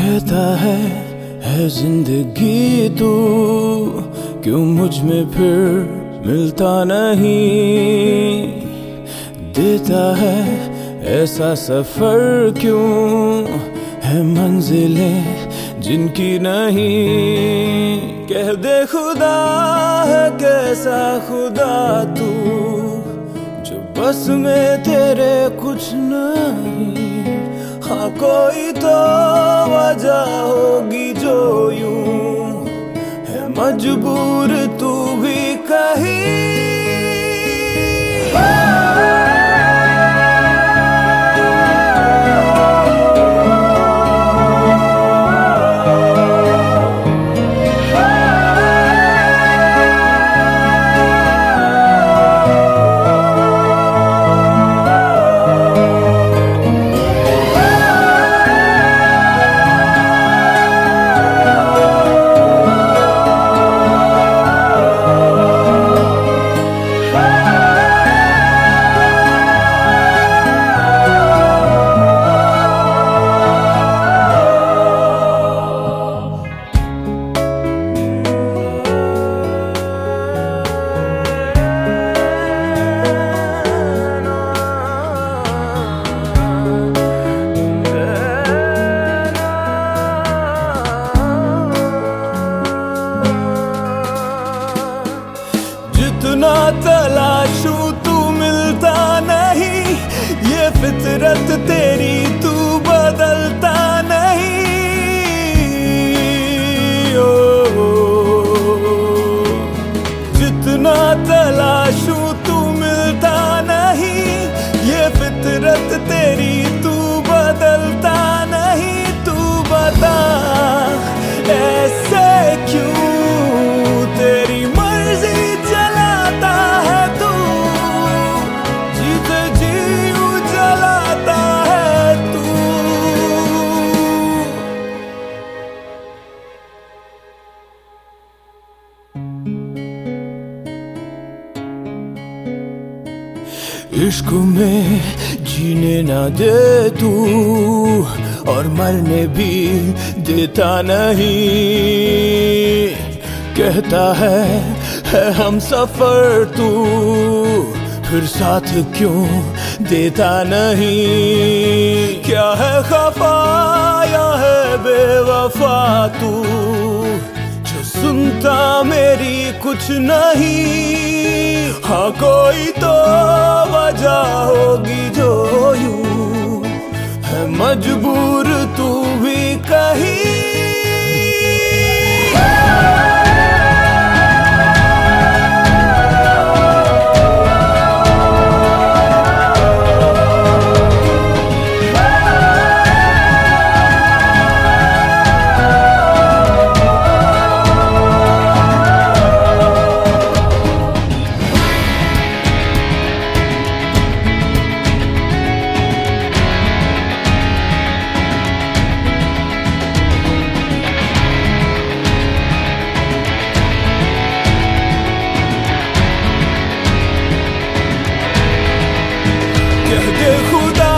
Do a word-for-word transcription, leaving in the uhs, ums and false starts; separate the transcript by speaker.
Speaker 1: कहता है है जिंदगी तू, क्यों मुझ में फिर मिलता नहीं। देता है ऐसा सफर, क्यों है मंजिलें जिनकी नहीं। कह दे खुदा है कैसा खुदा तू, जो बस में तेरे कुछ नहीं। हाँ कोई तो वजह होगी जो यूं है मजबूर तू भी कहीं। जितना तलाशूं तू मिलता नहीं, ये फितरत तेरी तू बदलता नहीं। ओ, जितना तलाशूं तू मिलता नहीं, ये फितरत तेरी तू बदलता नहीं। तू बता ऐसे क्यों, तेरी मर्जी चलाता है तू, जीते जी जलाता है तू। इश्क में जीने ना दे तू, और मरने भी देता नहीं। कहता है है हम सफर तू, फिर साथ क्यों देता नहीं। क्या है खफा या है बेवफा तू, जो सुनता मेरी कुछ नहीं। हाँ कोई तो वजह होगी जो यूं है मजबूर तू भी कहीं। कह दे खुदा